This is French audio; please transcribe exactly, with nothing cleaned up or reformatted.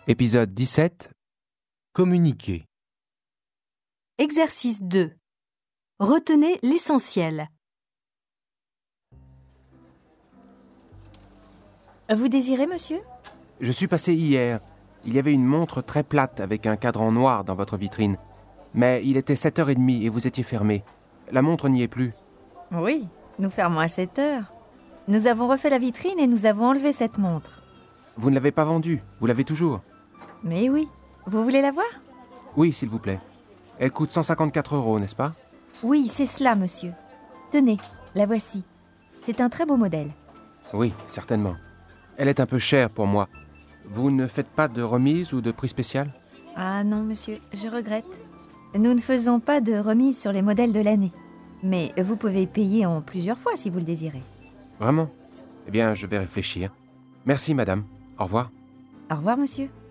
Épisode dix-sept. Communiquer. Exercice deux. Retenez l'essentiel. Vous désirez, monsieur ? Je suis passé hier. Il y avait une montre très plate avec un cadran noir dans votre vitrine. Mais il était sept heures trente et vous étiez fermé. La montre n'y est plus. Oui, nous fermons à sept heures. Nous avons refait la vitrine et nous avons enlevé cette montre. Vous ne l'avez pas vendue, vous l'avez toujours. Mais oui, vous voulez la voir ? Oui, s'il vous plaît. Elle coûte cent cinquante-quatre euros, n'est-ce pas ? Oui, c'est cela, monsieur. Tenez, la voici. C'est un très beau modèle. Oui, certainement. Elle est un peu chère pour moi. Vous ne faites pas de remise ou de prix spécial ? Ah non, monsieur, je regrette. Nous ne faisons pas de remise sur les modèles de l'année. Mais vous pouvez payer en plusieurs fois si vous le désirez. Vraiment ? Eh bien, je vais réfléchir. Merci, madame. Au revoir. Au revoir, monsieur.